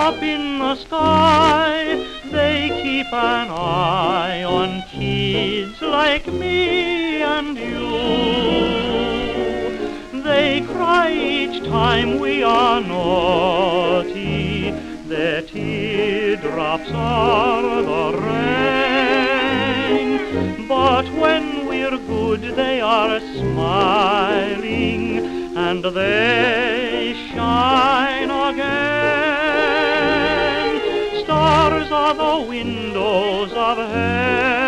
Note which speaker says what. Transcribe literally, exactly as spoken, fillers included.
Speaker 1: up in the sky, they keep an eye on kids like me and you. They cry each time we are naughty, their teardrops are the rain. But when we're good they are smiling, and they shine again. Stars are the windows of heaven,